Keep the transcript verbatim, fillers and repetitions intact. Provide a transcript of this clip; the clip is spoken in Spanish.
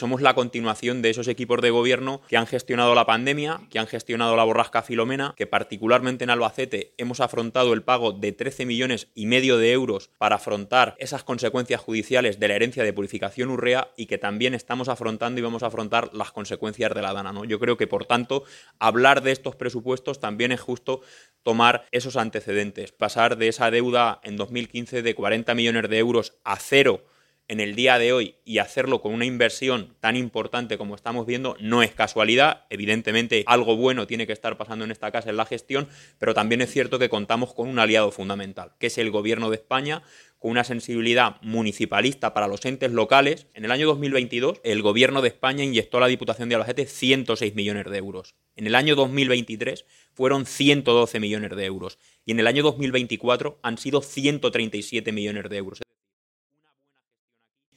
Somos la continuación de esos equipos de gobierno que han gestionado la pandemia, que han gestionado la borrasca Filomena, que particularmente en Albacete hemos afrontado el pago de trece millones y medio de euros para afrontar esas consecuencias judiciales de la herencia de Purificación Urrea y que también estamos afrontando y vamos a afrontar las consecuencias de la Dana, ¿no? Yo creo que, por tanto, hablar de estos presupuestos también es justo tomar esos antecedentes, pasar de esa deuda en dos mil quince de cuarenta millones de euros a cero en el día de hoy y hacerlo con una inversión tan importante como estamos viendo no es casualidad. Evidentemente algo bueno tiene que estar pasando en esta casa en la gestión, pero también es cierto que contamos con un aliado fundamental, que es el Gobierno de España, con una sensibilidad municipalista para los entes locales. En el año dos mil veintidós el Gobierno de España inyectó a la Diputación de Albacete ciento seis millones de euros. En el año dos mil veintitrés fueron ciento doce millones de euros y en el año dos mil veinticuatro han sido ciento treinta y siete millones de euros.